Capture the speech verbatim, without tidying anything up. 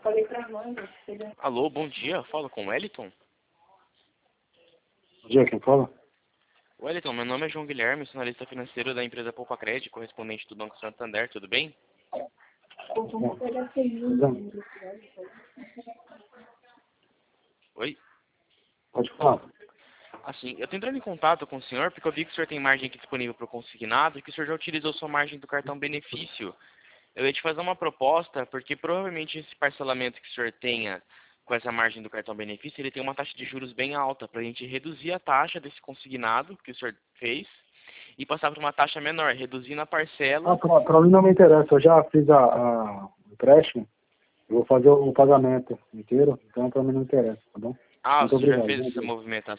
falei pra mãe. Alô, bom dia. Falo com o Wellington. Bom dia, quem fala? Wellington, meu nome é João Guilherme, sou analista financeiro da empresa Poupa Crédito, correspondente do Banco Santander, tudo bem? Oi? Pode falar. Assim, eu tô entrando em contato com o senhor porque eu vi que o senhor tem margem aqui disponível para o consignado e que o senhor já utilizou sua margem do cartão benefício. Eu ia te fazer uma proposta, porque provavelmente esse parcelamento que o senhor tenha com essa margem do cartão benefício, ele tem uma taxa de juros bem alta, para a gente reduzir a taxa desse consignado que o senhor fez e passar para uma taxa menor, reduzindo a parcela. Ah, para mim não me interessa, eu já fiz a, a o empréstimo, eu vou fazer o pagamento inteiro, então para mim não interessa, tá bom? Ah, Muito você já obrigado. fez essa movimentação?